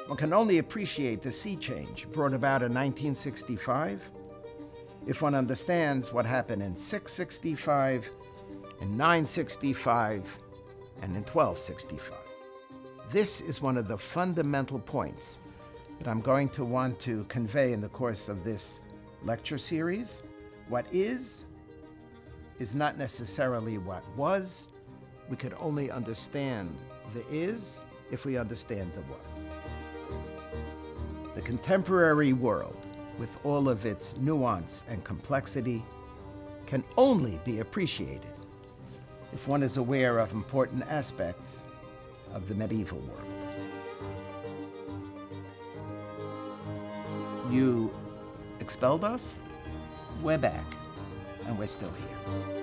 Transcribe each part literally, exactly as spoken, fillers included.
One can only appreciate the sea change brought about in nineteen sixty-five if one understands what happened in six sixty-five, in nine sixty-five, and in twelve sixty-five. This is one of the fundamental points that I'm going to want to convey in the course of this lecture series. What is, is not necessarily what was. We could only understand the is if we understand the was. The contemporary world, with all of its nuance and complexity, can only be appreciated if one is aware of important aspects of the medieval world. You expelled us, we're back, and we're still here.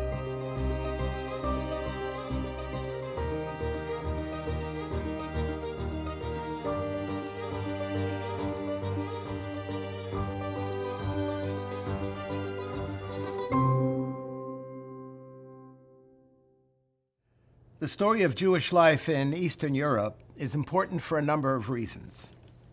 The story of Jewish life in Eastern Europe is important for a number of reasons.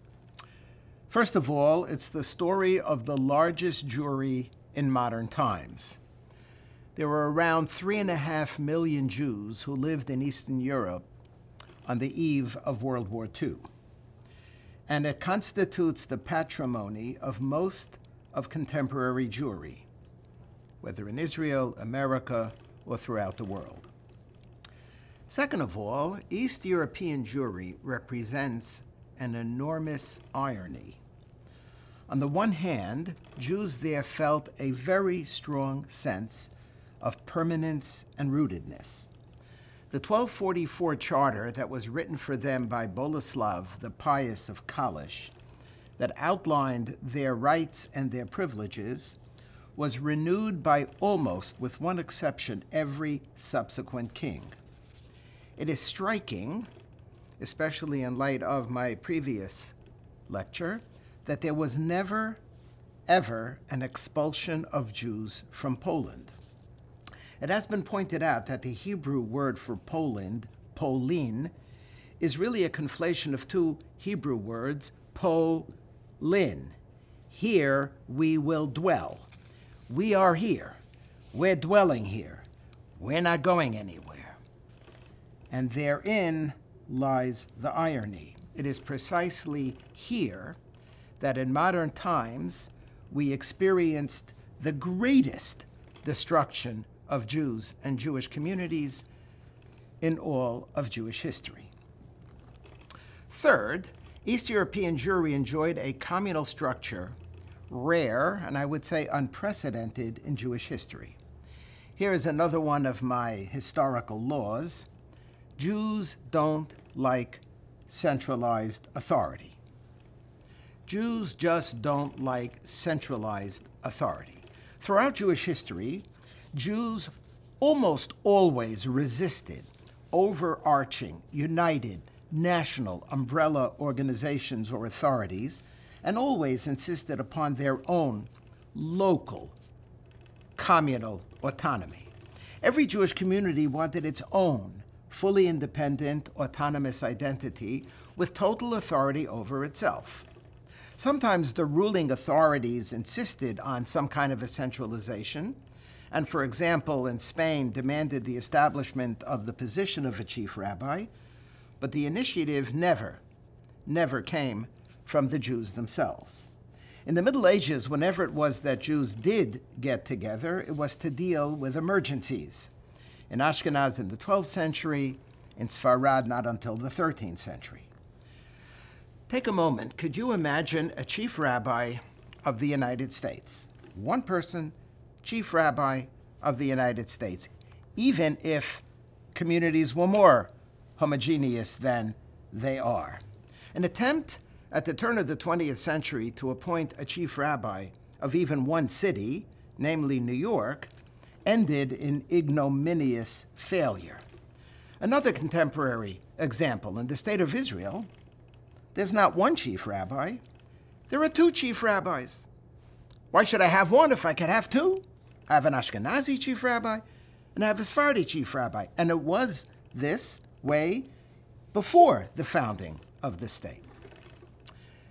First of all, it's the story of the largest Jewry in modern times. There were around three and a half million Jews who lived in Eastern Europe on the eve of World War Two. And it constitutes the patrimony of most of contemporary Jewry, whether in Israel, America, or throughout the world. Second of all, East European Jewry represents an enormous irony. On the one hand, Jews there felt a very strong sense of permanence and rootedness. The twelve forty-four charter that was written for them by Boleslav the Pious of Kalisz, that outlined their rights and their privileges, was renewed by almost, with one exception, every subsequent king. It is striking, especially in light of my previous lecture, that there was never, ever an expulsion of Jews from Poland. It has been pointed out that the Hebrew word for Poland, Polin, is really a conflation of two Hebrew words, po-lin. Here we will dwell. We are here. We're dwelling here. We're not going anywhere. And therein lies the irony. It is precisely here that in modern times we experienced the greatest destruction of Jews and Jewish communities in all of Jewish history. Third, East European Jewry enjoyed a communal structure rare, and I would say unprecedented, in Jewish history. Here is another one of my historical laws. Jews don't like centralized authority. Jews just don't like centralized authority. Throughout Jewish history, Jews almost always resisted overarching, united, national umbrella organizations or authorities, and always insisted upon their own local, communal autonomy. Every Jewish community wanted its own fully independent, autonomous identity with total authority over itself. Sometimes the ruling authorities insisted on some kind of a centralization, and for example, in Spain, demanded the establishment of the position of a chief rabbi, but the initiative never, never came from the Jews themselves. In the Middle Ages, whenever it was that Jews did get together, it was to deal with emergencies. In Ashkenaz in the twelfth century, in Sfarad not until the thirteenth century. Take a moment. Could you imagine a chief rabbi of the United States? One person, chief rabbi of the United States, even if communities were more homogeneous than they are. An attempt at the turn of the twentieth century to appoint a chief rabbi of even one city, namely New York, ended in ignominious failure. Another contemporary example, in the state of Israel, there's not one chief rabbi, there are two chief rabbis. Why should I have one if I could have two? I have an Ashkenazi chief rabbi, and I have a Sephardi chief rabbi. And it was this way before the founding of the state.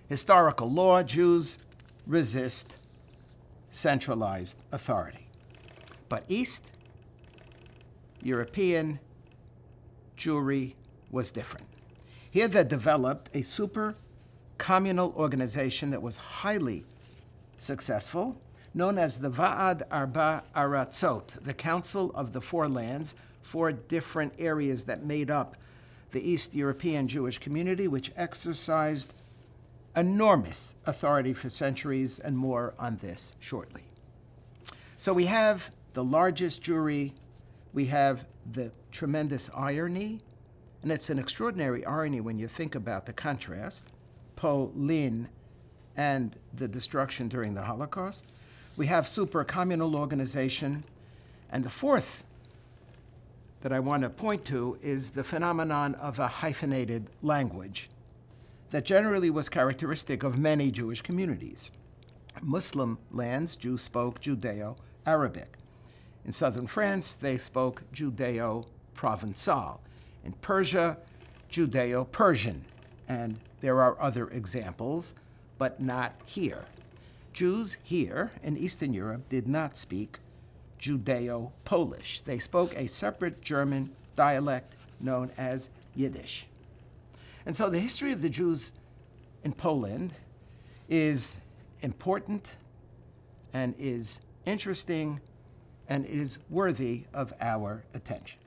historical law, Jews resist centralized authority. But East European Jewry was different. Here they developed a super communal organization that was highly successful, known as the Va'ad Arba Aratzot, the Council of the Four Lands, four different areas that made up the East European Jewish community, which exercised enormous authority for centuries, and more on this shortly. So we have the largest Jewry, we have the tremendous irony, and it's an extraordinary irony when you think about the contrast, Polin and the destruction during the Holocaust. We have super-communal organization, and the fourth that I want to point to is the phenomenon of a hyphenated language that generally was characteristic of many Jewish communities. Muslim lands, Jews spoke Judeo-Arabic. In southern France, they spoke Judeo-Provençal. In Persia, Judeo-Persian. And there are other examples, but not here. Jews here in Eastern Europe did not speak Judeo-Polish. They spoke a separate German dialect known as Yiddish. And so the history of the Jews in Poland is important and is interesting and is worthy of our attention.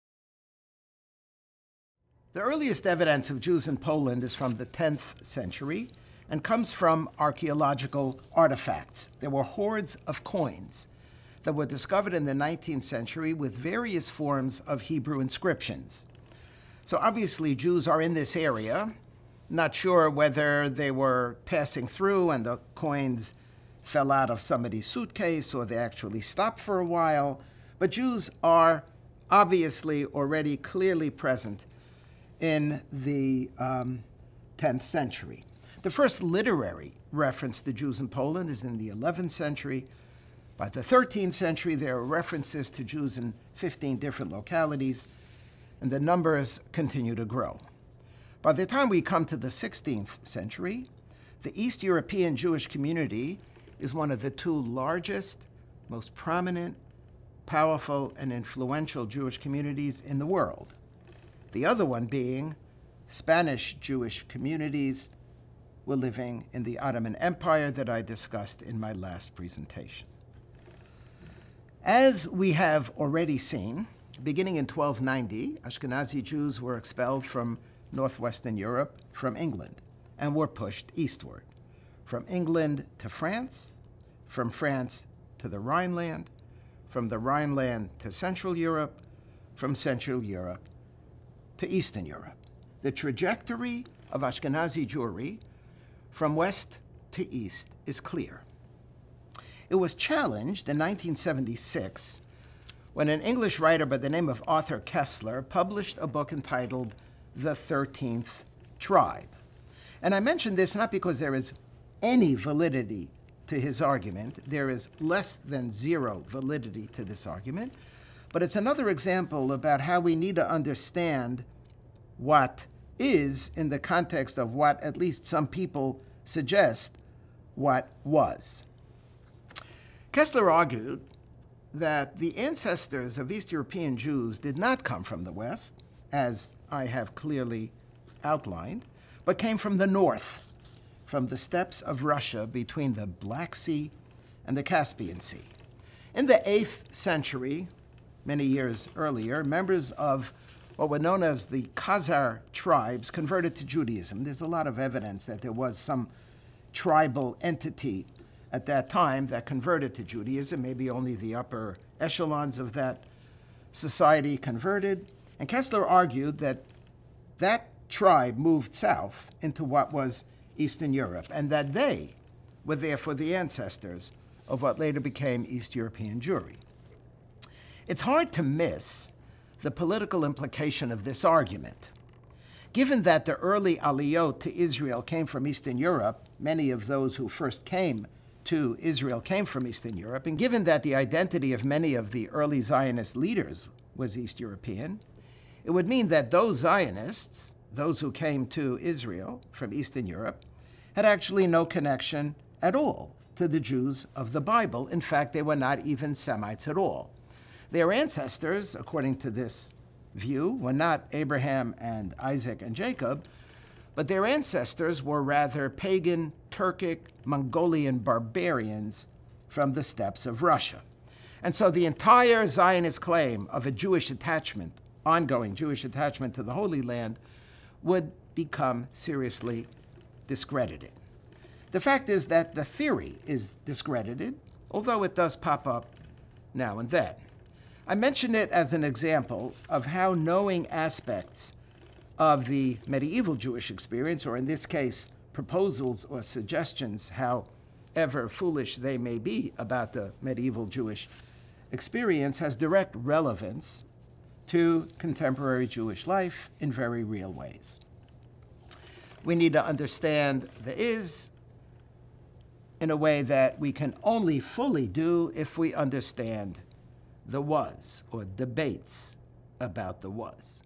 The earliest evidence of Jews in Poland is from the tenth century and comes from archaeological artifacts. There were hordes of coins that were discovered in the nineteenth century with various forms of Hebrew inscriptions. So obviously Jews are in this area, not sure whether they were passing through and the coins fell out of somebody's suitcase or they actually stopped for a while, but Jews are obviously already clearly present in the um, tenth century. The first literary reference to Jews in Poland is in the eleventh century. By the thirteenth century, there are references to Jews in fifteen different localities, and the numbers continue to grow. By the time we come to the sixteenth century, the East European Jewish community is one of the two largest, most prominent, powerful, and influential Jewish communities in the world. The other one being Spanish Jewish communities were living in the Ottoman Empire that I discussed in my last presentation. As we have already seen, beginning in twelve ninety, Ashkenazi Jews were expelled from northwestern Europe from England and were pushed eastward, from England to France, from France to the Rhineland, from the Rhineland to Central Europe, from Central Europe to Eastern Europe. The trajectory of Ashkenazi Jewry from west to east is clear. It was challenged in nineteen seventy-six when an English writer by the name of Arthur Koestler published a book entitled The thirteenth Tribe. And I mention this not because there is any validity to his argument. There is less than zero validity to this argument. But it's another example about how we need to understand what is in the context of what at least some people suggest what was. Koestler argued that the ancestors of East European Jews did not come from the West, as I have clearly outlined, but came from the north, from the steppes of Russia between the Black Sea and the Caspian Sea. In the eighth century, many years earlier, members of what were known as the Khazar tribes converted to Judaism. There's a lot of evidence that there was some tribal entity at that time that converted to Judaism. Maybe only the upper echelons of that society converted. And Koestler argued that that tribe moved south into what was Eastern Europe, and that they were therefore the ancestors of what later became East European Jewry. It's hard to miss the political implication of this argument. Given that the early aliyot to Israel came from Eastern Europe, many of those who first came to Israel came from Eastern Europe, and given that the identity of many of the early Zionist leaders was East European, it would mean that those Zionists, those who came to Israel from Eastern Europe, had actually no connection at all to the Jews of the Bible. In fact, they were not even Semites at all. Their ancestors, according to this view, were not Abraham and Isaac and Jacob, but their ancestors were rather pagan, Turkic, Mongolian barbarians from the steppes of Russia. And so the entire Zionist claim of a Jewish attachment, ongoing Jewish attachment to the Holy Land, would become seriously discredited. The fact is that the theory is discredited, although it does pop up now and then. I mention it as an example of how knowing aspects of the medieval Jewish experience, or in this case, proposals or suggestions, however foolish they may be about the medieval Jewish experience, has direct relevance to contemporary Jewish life in very real ways. We need to understand the is in a way that we can only fully do if we understand the was, or debates about the was.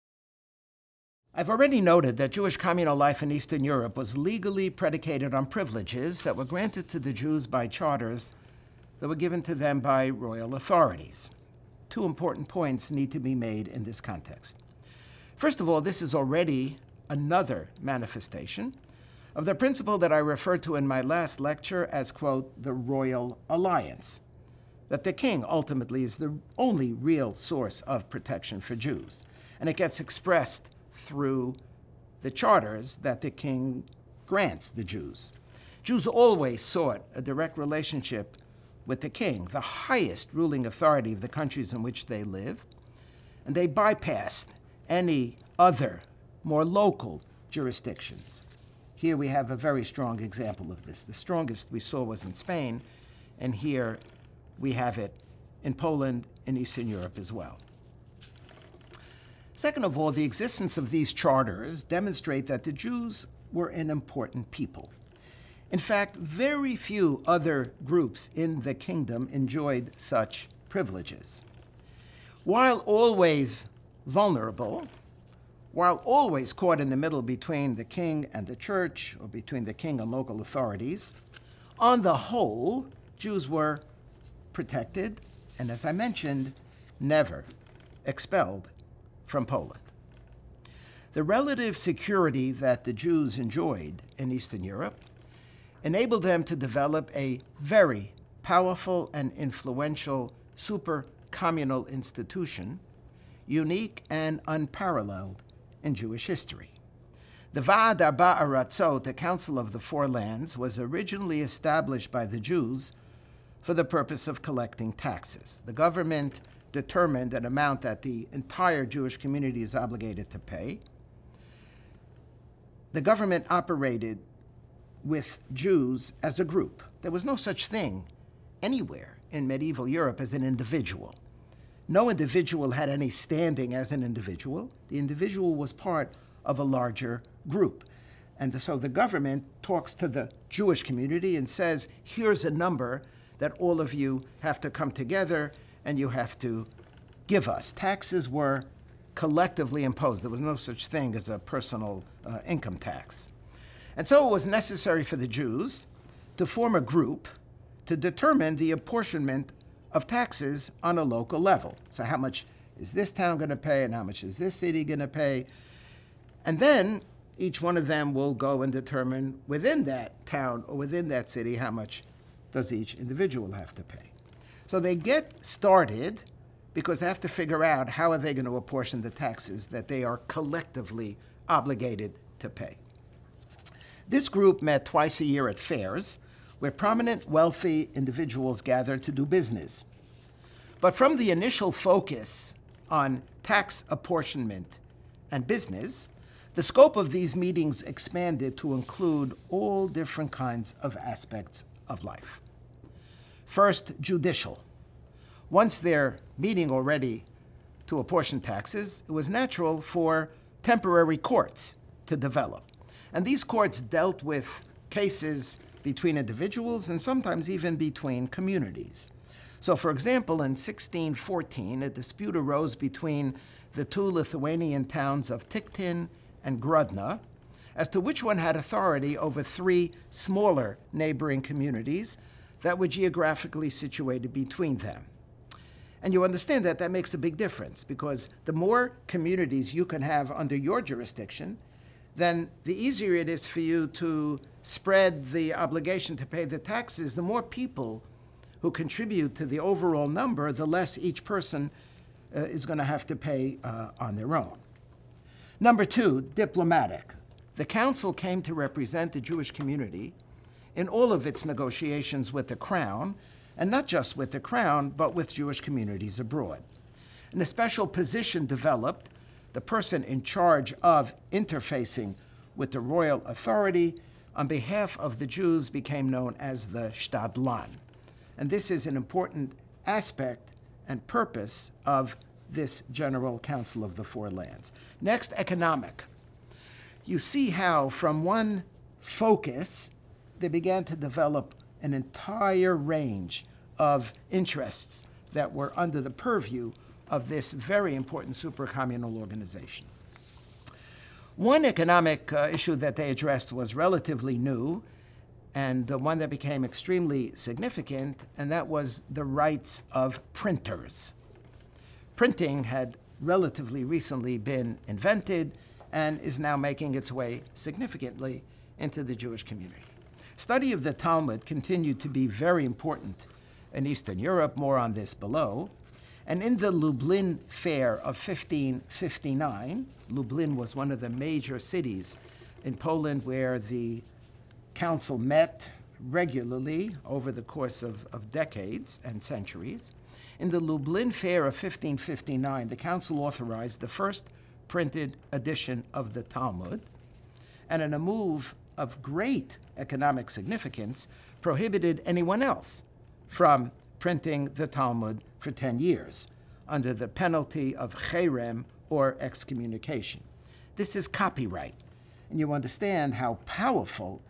I've already noted that Jewish communal life in Eastern Europe was legally predicated on privileges that were granted to the Jews by charters that were given to them by royal authorities. Two important points need to be made in this context. First of all, this is already another manifestation of the principle that I referred to in my last lecture as, quote, the royal alliance, that the king ultimately is the only real source of protection for Jews. And it gets expressed through the charters that the king grants the Jews. Jews always sought a direct relationship with the king, the highest ruling authority of the countries in which they lived, and they bypassed any other, more local jurisdictions. Here we have a very strong example of this. The strongest we saw was in Spain, and here we have it in Poland, in Eastern Europe as well. Second of all, the existence of these charters demonstrate that the Jews were an important people. In fact, very few other groups in the kingdom enjoyed such privileges. While always vulnerable, while always caught in the middle between the king and the church, or between the king and local authorities, on the whole, Jews were protected, and as I mentioned, never expelled from Poland. The relative security that the Jews enjoyed in Eastern Europe enabled them to develop a very powerful and influential super-communal institution, unique and unparalleled in Jewish history. The Va'ad Arba Aratzot, the Council of the Four Lands, was originally established by the Jews for the purpose of collecting taxes. The government determined an amount that the entire Jewish community is obligated to pay. The government operated with Jews as a group. There was no such thing anywhere in medieval Europe as an individual. No individual had any standing as an individual. The individual was part of a larger group. And so the government talks to the Jewish community and says, here's a number that all of you have to come together and you have to give us. Taxes were collectively imposed. There was no such thing as a personal uh, income tax. And so it was necessary for the Jews to form a group to determine the apportionment of taxes on a local level. So how much is this town going to pay and how much is this city going to pay? And then each one of them will go and determine within that town or within that city how much does each individual have to pay. So they get started because they have to figure out how are they going to apportion the taxes that they are collectively obligated to pay. This group met twice a year at fairs, where prominent, wealthy individuals gathered to do business. But from the initial focus on tax apportionment and business, the scope of these meetings expanded to include all different kinds of aspects of life. First, judicial. Once they're meeting already to apportion taxes, it was natural for temporary courts to develop. And these courts dealt with cases between individuals and sometimes even between communities. So, for example, in sixteen fourteen, a dispute arose between the two Lithuanian towns of Tiktin and Grodno, as to which one had authority over three smaller neighboring communities that were geographically situated between them. And you understand that that makes a big difference, because the more communities you can have under your jurisdiction, then the easier it is for you to spread the obligation to pay the taxes. The more people who contribute to the overall number, the less each person uh, is going to have to pay uh, on their own. Number two, diplomatic. The council came to represent the Jewish community in all of its negotiations with the Crown, and not just with the Crown, but with Jewish communities abroad. And a special position developed. The person in charge of interfacing with the royal authority on behalf of the Jews became known as the Shtadlan. And this is an important aspect and purpose of this General Council of the Four Lands. Next, economic. You see how from one focus, they began to develop an entire range of interests that were under the purview of this very important supracommunal organization. One economic uh, issue that they addressed was relatively new, and the one that became extremely significant, and that was the rights of printers. Printing had relatively recently been invented and is now making its way significantly into the Jewish community. Study of the Talmud continued to be very important in Eastern Europe, more on this below. And in the Lublin Fair of fifteen fifty-nine, Lublin was one of the major cities in Poland where the council met regularly over the course of, of decades and centuries. In the Lublin Fair of fifteen fifty-nine, the council authorized the first printed edition of the Talmud, and in a move of great economic significance, prohibited anyone else from printing the Talmud for ten years, under the penalty of cherem, or excommunication. This is copyright, and you understand how powerful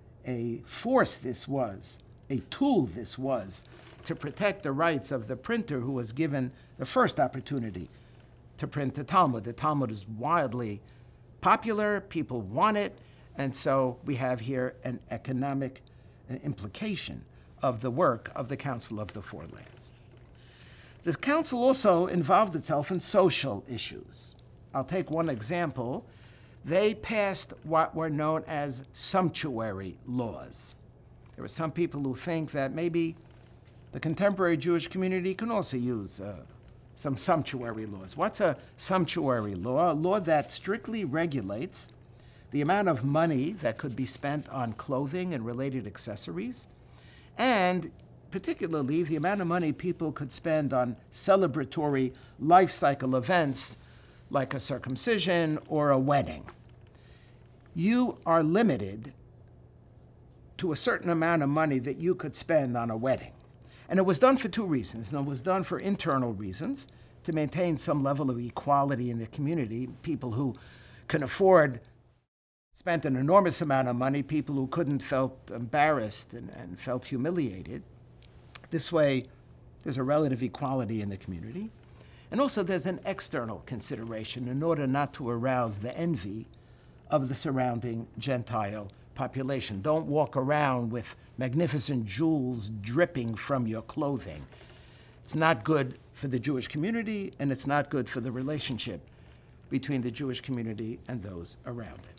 a force this was, a tool this was, to protect the rights of the printer who was given the first opportunity to print the Talmud. The Talmud is wildly popular, people want it, and so we have here an economic implication of the work of the Council of the Four Lands. The council also involved itself in social issues. I'll take one example. They passed what were known as sumptuary laws. There are some people who think that maybe the contemporary Jewish community can also use uh, some sumptuary laws. What's a sumptuary law? A law that strictly regulates the amount of money that could be spent on clothing and related accessories, and particularly the amount of money people could spend on celebratory life cycle events like a circumcision or a wedding. You are limited to a certain amount of money that you could spend on a wedding. And it was done for two reasons. And it was done for internal reasons, to maintain some level of equality in the community. People who can afford spent an enormous amount of money. People who couldn't felt embarrassed and, and felt humiliated. This way, there's a relative equality in the community. And also there's an external consideration in order not to arouse the envy of the surrounding Gentile population. Don't walk around with magnificent jewels dripping from your clothing. It's not good for the Jewish community, and it's not good for the relationship between the Jewish community and those around it.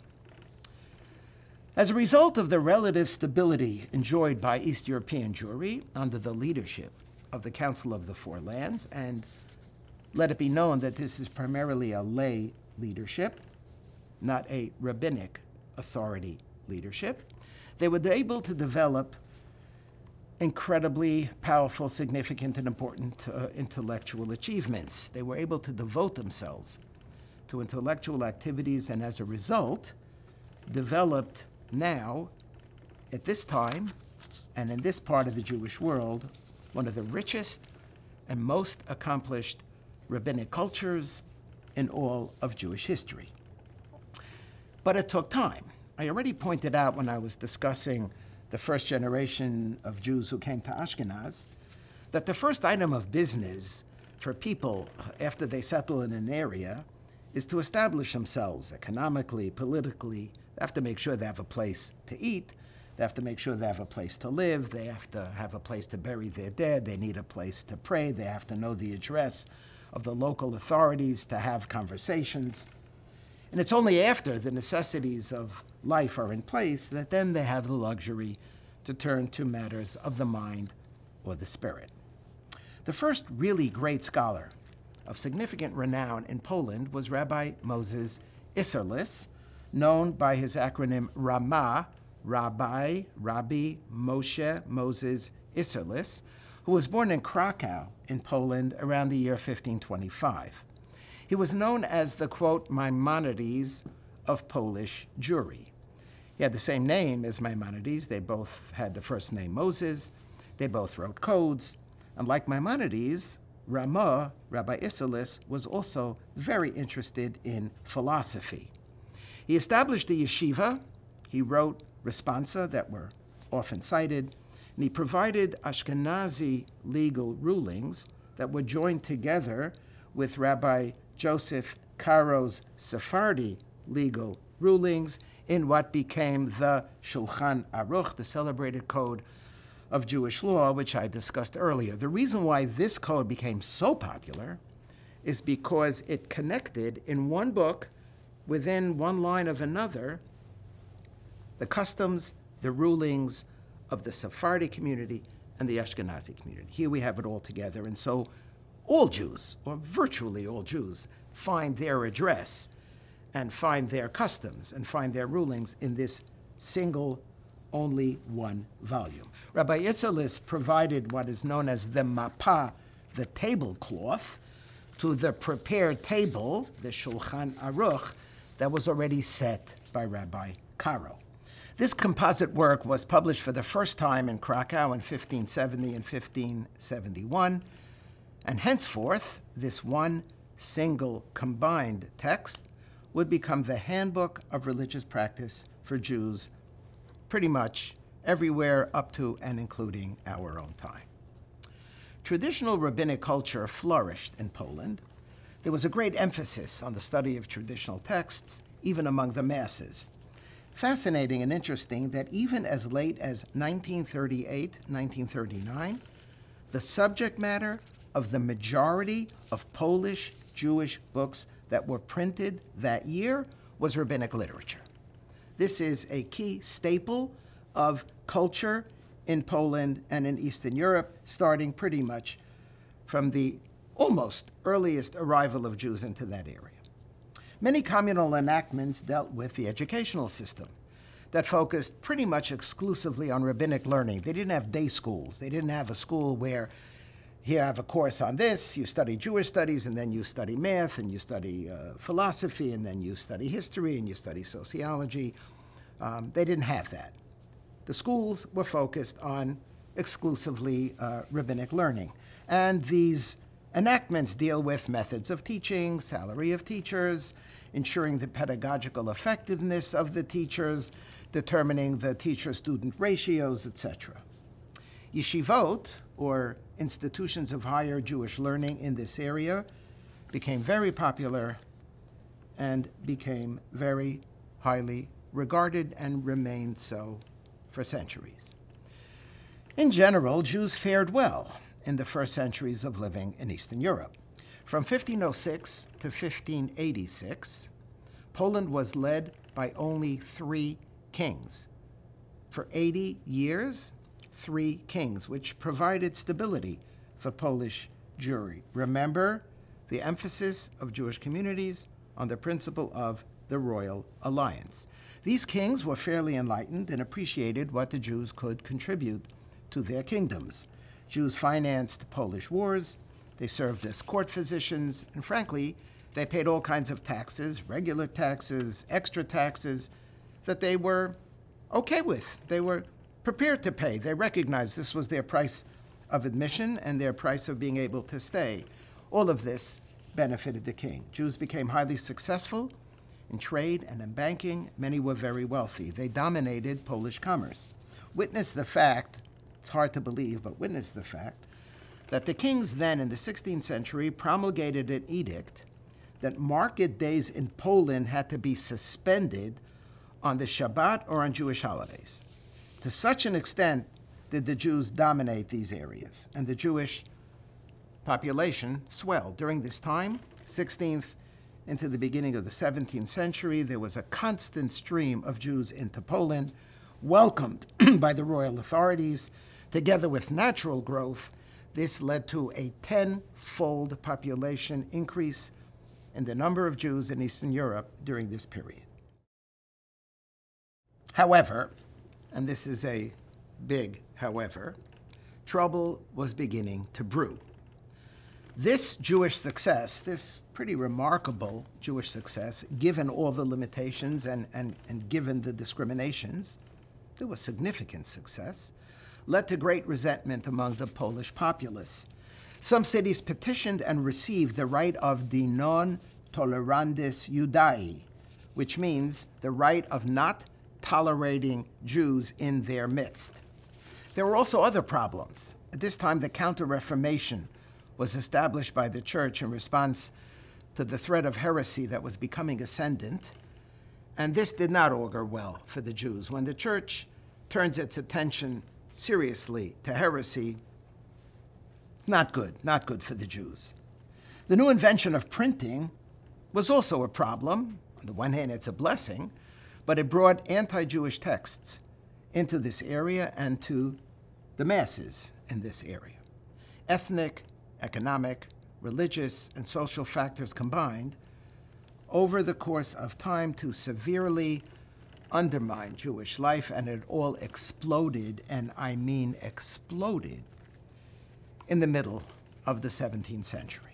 As a result of the relative stability enjoyed by East European Jewry under the leadership of the Council of the Four Lands, and let it be known that this is primarily a lay leadership, not a rabbinic authority leadership, they were able to develop incredibly powerful, significant, and important uh, intellectual achievements. They were able to devote themselves to intellectual activities, and as a result, developed now, at this time, and in this part of the Jewish world, one of the richest and most accomplished rabbinic cultures in all of Jewish history. But it took time. I already pointed out when I was discussing the first generation of Jews who came to Ashkenaz, that the first item of business for people after they settle in an area is to establish themselves economically, politically. They have to make sure they have a place to eat. They have to make sure they have a place to live. They have to have a place to bury their dead. They need a place to pray. They have to know the address of the local authorities to have conversations. And it's only after the necessities of life are in place that then they have the luxury to turn to matters of the mind or the spirit. The first really great scholar of significant renown in Poland was Rabbi Moses Isserlis, known by his acronym Rama, Rabbi, Rabbi Moshe Moses Isserlis, who was born in Krakow in Poland around the year fifteen twenty-five. He was known as the, quote, Maimonides of Polish Jewry. He had the same name as Maimonides. They both had the first name Moses. They both wrote codes. And like Maimonides, Ramah, Rabbi Isserlis, was also very interested in philosophy. He established a yeshiva. He wrote responsa that were often cited, and he provided Ashkenazi legal rulings that were joined together with Rabbi Joseph Caro's Sephardi legal rulings in what became the Shulchan Aruch, the celebrated code of Jewish law, which I discussed earlier. The reason why this code became so popular is because it connected in one book, within one line of another, the customs, the rulings of the Sephardi community and the Ashkenazi community. Here we have it all together. And so all Jews, or virtually all Jews, find their address and find their customs and find their rulings in this single, only one volume. Rabbi Isserlis provided what is known as the mapa, the tablecloth, to the prepared table, the Shulchan Aruch, that was already set by Rabbi Caro. This composite work was published for the first time in Krakow in fifteen seventy and fifteen seventy-one, and henceforth, this one single combined text would become the handbook of religious practice for Jews pretty much everywhere up to and including our own time. Traditional rabbinic culture flourished in Poland. There was a great emphasis on the study of traditional texts, even among the masses. Fascinating and interesting that even as late as nineteen thirty-eight, nineteen thirty-nine, the subject matter of the majority of Polish Jewish books that were printed that year was rabbinic literature. This is a key staple of culture in Poland and in Eastern Europe, starting pretty much from the almost earliest arrival of Jews into that area. Many communal enactments dealt with the educational system that focused pretty much exclusively on rabbinic learning. They didn't have day schools. They didn't have a school where you have a course on this, you study Jewish studies, and then you study math, and you study uh, philosophy, and then you study history, and you study sociology. Um, they didn't have that. The schools were focused on exclusively uh, rabbinic learning. And these enactments deal with methods of teaching, salary of teachers, ensuring the pedagogical effectiveness of the teachers, determining the teacher-student ratios, et cetera. Yeshivot, or institutions of higher Jewish learning in this area, became very popular and became very highly regarded and remained so for centuries. In general, Jews fared well in the first centuries of living in Eastern Europe. From fifteen oh six to fifteen eighty-six, Poland was led by only three kings. For eighty years, three kings, which provided stability for Polish Jewry. Remember the emphasis of Jewish communities on the principle of the royal alliance. These kings were fairly enlightened and appreciated what the Jews could contribute to their kingdoms. Jews financed Polish wars, they served as court physicians, and frankly, they paid all kinds of taxes, regular taxes, extra taxes, that they were okay with. They were prepared to pay. They recognized this was their price of admission and their price of being able to stay. All of this benefited the king. Jews became highly successful in trade and in banking. Many were very wealthy. They dominated Polish commerce. Witness the fact, it's hard to believe, but witness the fact that the kings then in the sixteenth century promulgated an edict that market days in Poland had to be suspended on the Shabbat or on Jewish holidays. To such an extent did the Jews dominate these areas, and the Jewish population swelled. During this time, sixteenth into the beginning of the seventeenth century, there was a constant stream of Jews into Poland, welcomed by the royal authorities. Together with natural growth, this led to a tenfold population increase in the number of Jews in Eastern Europe during this period. However, and this is a big however, trouble was beginning to brew. This Jewish success, this pretty remarkable Jewish success, given all the limitations and, and, and given the discriminations, there was significant success, led to great resentment among the Polish populace. Some cities petitioned and received the right of the non tolerandis Judai, which means the right of not tolerating Jews in their midst. There were also other problems. At this time, the Counter-Reformation was established by the church in response to the threat of heresy that was becoming ascendant, and this did not augur well for the Jews. When the church turns its attention seriously to heresy, it's not good, not good for the Jews. The new invention of printing was also a problem. On the one hand, it's a blessing, but it brought anti-Jewish texts into this area and to the masses in this area. Ethnic, economic, religious, and social factors combined over the course of time to severely undermine Jewish life, and it all exploded, and I mean exploded, in the middle of the seventeenth century.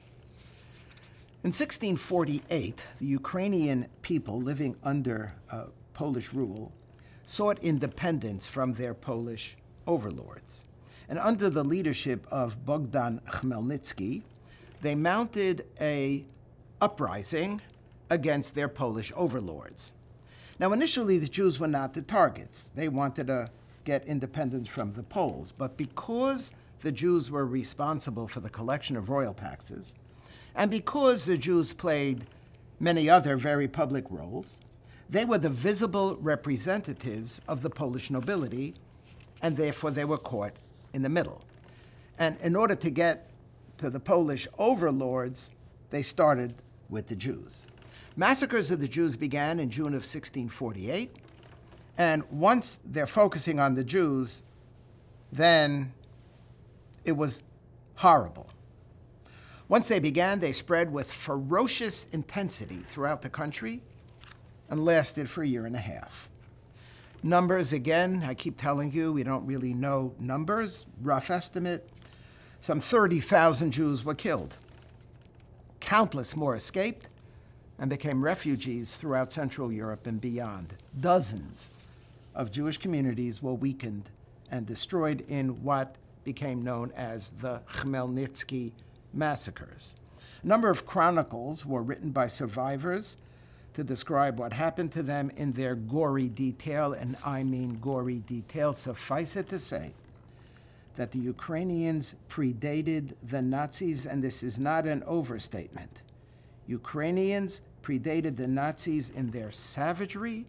In sixteen forty-eight, the Ukrainian people living under uh, Polish rule sought independence from their Polish overlords. And under the leadership of Bogdan Khmelnytsky, they mounted a uprising against their Polish overlords. Now, initially, the Jews were not the targets. They wanted to get independence from the Poles. But because the Jews were responsible for the collection of royal taxes, and because the Jews played many other very public roles, they were the visible representatives of the Polish nobility, and therefore they were caught in the middle. And in order to get to the Polish overlords, they started with the Jews. Massacres of the Jews began in June of sixteen forty-eight, and once they're focusing on the Jews, then it was horrible. Once they began, they spread with ferocious intensity throughout the country and lasted for a year and a half. Numbers, again, I keep telling you, we don't really know numbers. Rough estimate, some thirty thousand Jews were killed. Countless more escaped and became refugees throughout Central Europe and beyond. Dozens of Jewish communities were weakened and destroyed in what became known as the Khmelnytsky massacres. A number of chronicles were written by survivors to describe what happened to them in their gory detail, and I mean gory detail. Suffice it to say that the Ukrainians predated the Nazis, and this is not an overstatement. Ukrainians predated the Nazis in their savagery,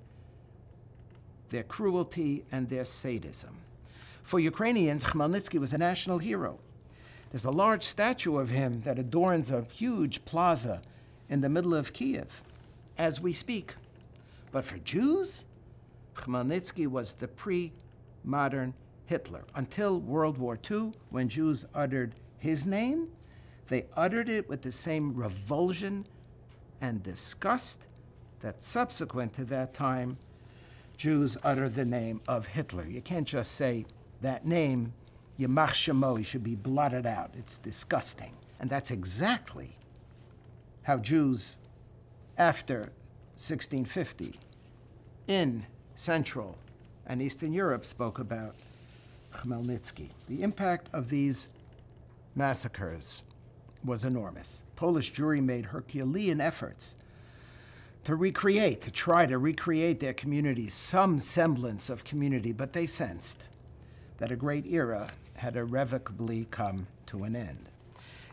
their cruelty, and their sadism. For Ukrainians, Khmelnytsky was a national hero. There's a large statue of him that adorns a huge plaza in the middle of Kiev as we speak. But for Jews, Khmelnytsky was the pre-modern Hitler. Until World War Two, when Jews uttered his name, they uttered it with the same revulsion and disgust that subsequent to that time, Jews utter the name of Hitler. You can't just say that name, Yamach Shemo, he should be blotted out. It's disgusting. And that's exactly how Jews, after sixteen fifty, in Central and Eastern Europe, spoke about Khmelnytsky. The impact of these massacres was enormous. Polish Jewry made Herculean efforts to recreate, to try to recreate their communities, some semblance of community, but they sensed that a great era had irrevocably come to an end.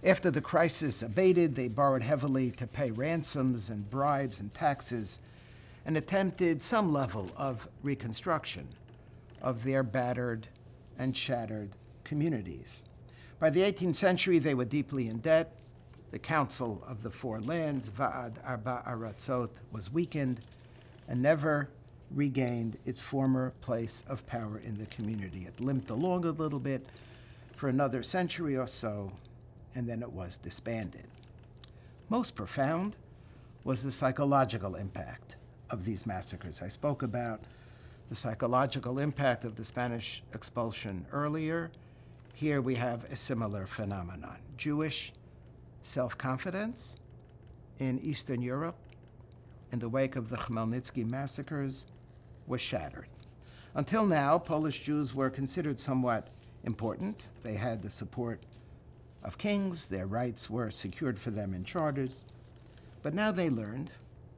After the crisis abated, they borrowed heavily to pay ransoms and bribes and taxes and attempted some level of reconstruction of their battered and shattered communities. By the eighteenth century, they were deeply in debt. The Council of the Four Lands, Va'ad Arba Aratzot, was weakened and never regained its former place of power in the community. It limped along a little bit for another century or so, and then it was disbanded. Most profound was the psychological impact of these massacres. I spoke about the psychological impact of the Spanish expulsion earlier. Here we have a similar phenomenon. Jewish self-confidence in Eastern Europe in the wake of the Khmelnytsky massacres was shattered. Until now, Polish Jews were considered somewhat important. They had the support of kings. Their rights were secured for them in charters. But now they learned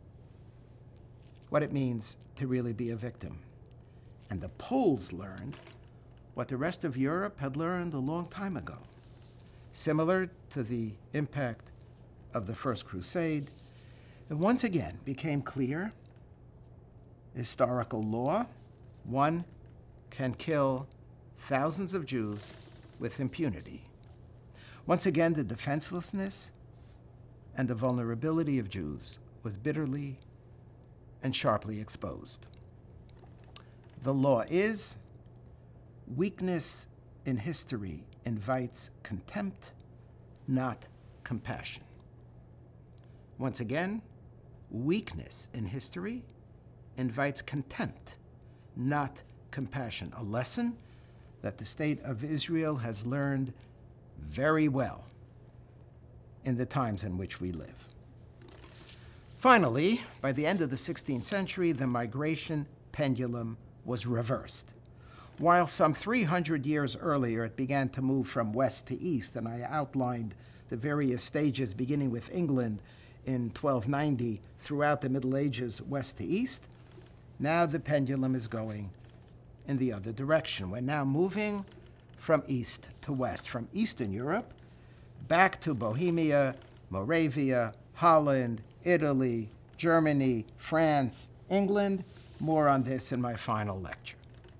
what it means to really be a victim. And the Poles learned what the rest of Europe had learned a long time ago. Similar to the impact of the First Crusade, it once again became clear, historical law, one can kill thousands of Jews with impunity. Once again, the defenselessness and the vulnerability of Jews was bitterly and sharply exposed. The law is, weakness in history invites contempt, not compassion. Once again, weakness in history invites contempt, not compassion. A lesson that the state of Israel has learned very well in the times in which we live. Finally, by the end of the sixteenth century, the migration pendulum was reversed. While some three hundred years earlier it began to move from west to east, and I outlined the various stages beginning with England in twelve ninety throughout the Middle Ages, west to east, now the pendulum is going in the other direction. We're now moving from east to west, from Eastern Europe back to Bohemia, Moravia, Holland, Italy, Germany, France, England. More on this in my final lecture.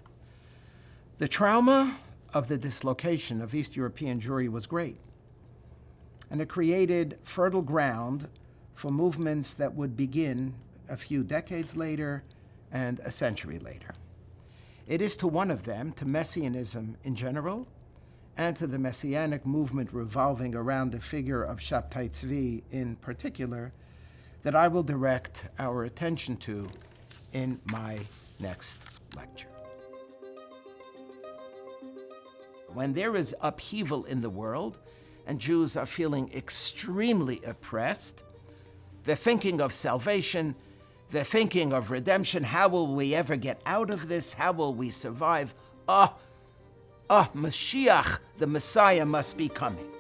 The trauma of the dislocation of East European Jewry was great, and it created fertile ground for movements that would begin a few decades later and a century later. It is to one of them, to Messianism in general, and to the Messianic movement revolving around the figure of Shabtai Tzvi in particular, that I will direct our attention to in my next lecture. When there is upheaval in the world and Jews are feeling extremely oppressed, they're thinking of salvation, they're thinking of redemption. How will we ever get out of this? How will we survive? Ah, ah, Mashiach, the Messiah, must be coming.